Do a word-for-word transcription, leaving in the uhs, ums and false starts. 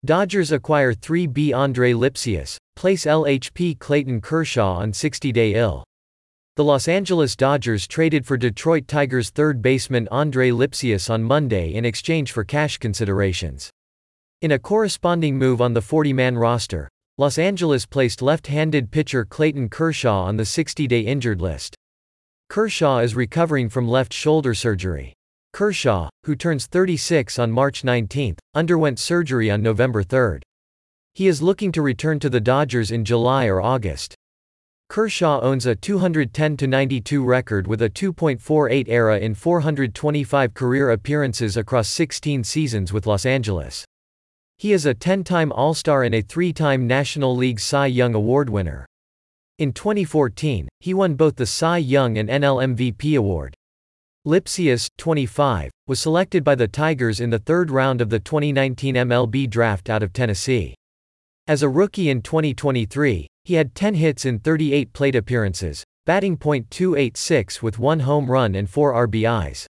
Dodgers acquire three B Andre Lipsius, place L H P Clayton Kershaw on sixty-day I L. The Los Angeles Dodgers traded for Detroit Tigers third baseman Andre Lipsius on Monday in exchange for cash considerations. In a corresponding move on the forty-man roster, Los Angeles placed left-handed pitcher Clayton Kershaw on the sixty-day injured list. Kershaw is recovering from left shoulder surgery. Kershaw, who turns thirty-six on March nineteenth, underwent surgery on November third. He is looking to return to the Dodgers in July or August. Kershaw owns a two ten to ninety-two record with a two point four eight E R A in four hundred twenty-five career appearances across sixteen seasons with Los Angeles. He is a ten-time All-Star and a three-time National League Cy Young Award winner. In twenty fourteen, he won both the Cy Young and N L M V P award. Lipsius, twenty-five, was selected by the Tigers in the third round of the twenty nineteen M L B draft out of Tennessee. As a rookie in twenty twenty-three, he had ten hits in thirty-eight plate appearances, batting point two eight six with one home run and four R B Is.